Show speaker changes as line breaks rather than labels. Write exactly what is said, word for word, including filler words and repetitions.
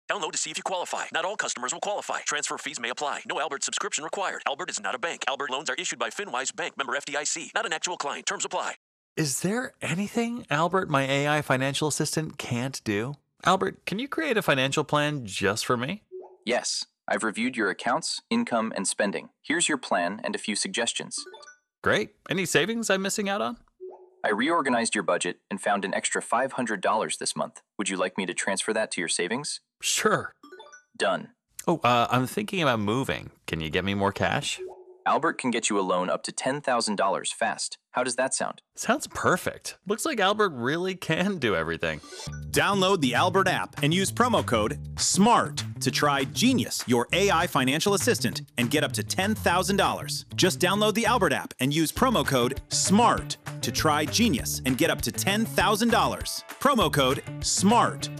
Download to see if you qualify. Not all customers will qualify. Transfer fees may apply. No Albert subscription required. Albert is not a bank. Albert loans are issued by FinWise Bank, member F D I C. Not an actual client. Terms apply.
Is there anything Albert, my A I financial assistant, can't do? Albert, can you create a financial plan just for me?
Yes. I've reviewed your accounts, income, and spending. Here's your plan and a few suggestions.
Great. Any savings I'm missing out on?
I reorganized your budget and found an extra five hundred dollars this month. Would you like me to transfer that to your savings?
Sure.
Done.
Oh, uh, I'm thinking about moving. Can you get me more cash?
Albert can get you a loan up to ten thousand dollars fast. How does that sound?
Sounds perfect. Looks like Albert really can do everything.
Download the Albert app and use promo code SMART to try Genius, your A I financial assistant, and get up to ten thousand dollars. Just download the Albert app and use promo code SMART to try Genius and get up to ten thousand dollars. Promo code SMART.